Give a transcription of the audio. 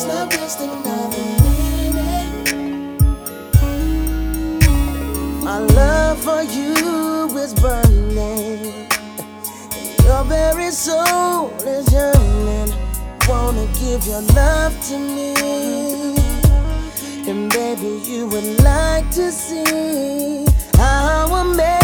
not waste another minute. My love for you is burning. Your very soul is yearning. Wanna give your love to me. And baby, you would like to see how I made